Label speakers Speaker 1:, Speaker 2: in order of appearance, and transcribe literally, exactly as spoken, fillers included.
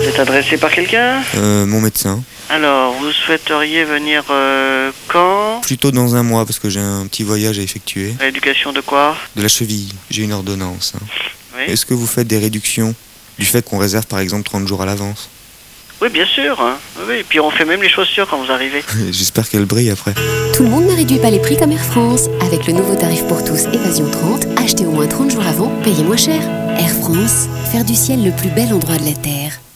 Speaker 1: Vous êtes adressé par quelqu'un?
Speaker 2: Euh, mon médecin.
Speaker 1: Alors, vous souhaiteriez venir euh, quand?
Speaker 2: Plutôt dans un mois parce que j'ai un petit voyage à effectuer.
Speaker 1: Rééducation de quoi?
Speaker 2: De la cheville, j'ai une ordonnance. hein.
Speaker 1: Oui.
Speaker 2: Est-ce que vous faites des réductions du fait qu'on réserve par exemple trente jours à l'avance?
Speaker 1: Oui, bien sûr. Hein. Oui, oui, et puis on fait même les chaussures quand vous arrivez.
Speaker 2: J'espère qu'elle brille après.
Speaker 3: Tout le monde ne réduit pas les prix comme Air France. Avec le nouveau tarif pour tous Évasion trente, achetez au moins trente jours avant, payez moins cher. Air France, faire du ciel le plus bel endroit de la Terre.